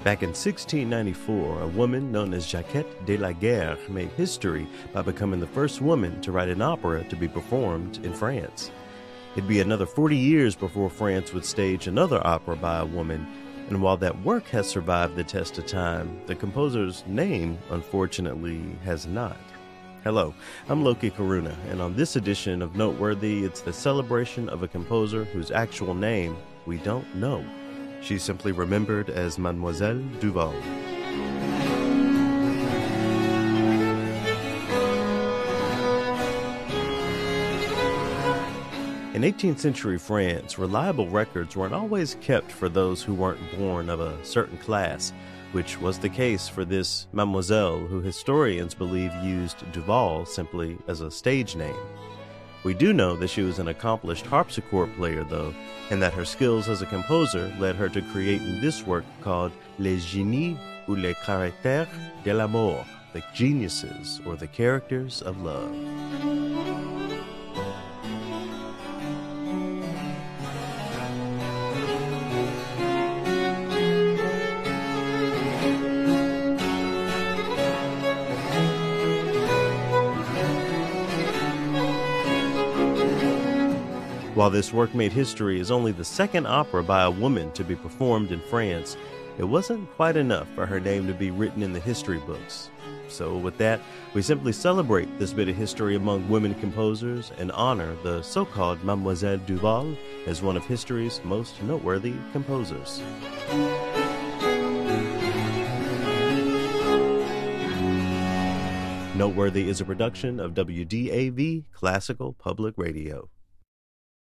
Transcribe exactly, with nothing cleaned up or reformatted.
Back in sixteen ninety-four, a woman known as Jacquette de la Guerre made history by becoming the first woman to write an opera to be performed in France. It'd be another forty years before France would stage another opera by a woman, and while that work has survived the test of time, the composer's name, unfortunately, has not. Hello, I'm Loki Karuna, and on this edition of Noteworthy, it's the celebration of a composer whose actual name we don't know. She's simply remembered as Mademoiselle Duval. In eighteenth century France, reliable records weren't always kept for those who weren't born of a certain class, which was the case for this Mademoiselle, who historians believe used Duval simply as a stage name. We do know that she was an accomplished harpsichord player, though, and that her skills as a composer led her to creating this work called Les Génies ou les Caractères de l'amour, the geniuses or the characters of love. While this work made history as only the second opera by a woman to be performed in France, it wasn't quite enough for her name to be written in the history books. So with that, we simply celebrate this bit of history among women composers and honor the so-called Mademoiselle Duval as one of history's most noteworthy composers. Noteworthy is a production of W D A V Classical Public Radio.